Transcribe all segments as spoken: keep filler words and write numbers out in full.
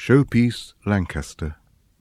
Showpiece, Lancaster.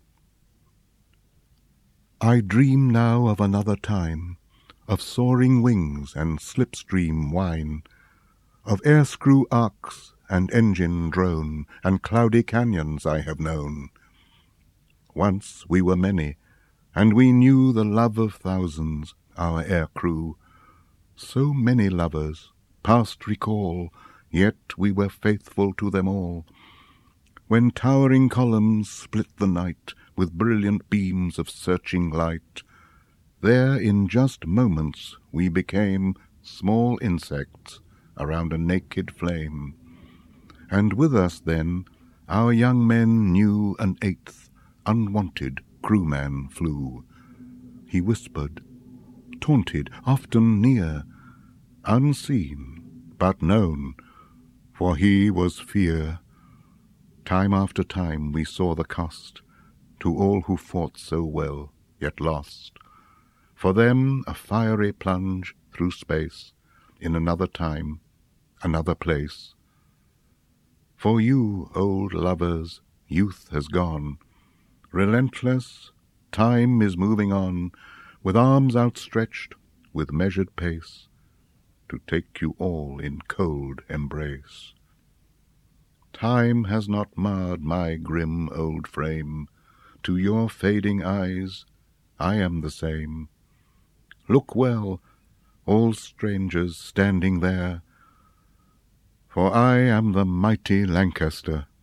I dream now of another time, of soaring wings and slipstream wine, of air-screw arcs and engine drone, and cloudy canyons I have known. Once we were many, and we knew the love of thousands, our air crew. So many lovers, past recall, yet we were faithful to them all. When towering columns split the night with brilliant beams of searching light, there in just moments we became small insects around a naked flame. And with us then our young men knew an eighth, unwanted crewman flew. He whispered, taunted, often near, unseen but known, for he was fear. Time after time we saw the cost to all who fought so well, yet lost. For them a fiery plunge through space, in another time, another place. For you, old lovers, youth has gone. Relentless, time is moving on, with arms outstretched, with measured pace, to take you all in cold embrace. Time has not marred my grim old frame. To your fading eyes I am the same. Look well, all strangers standing there, for I am the mighty Lancaster,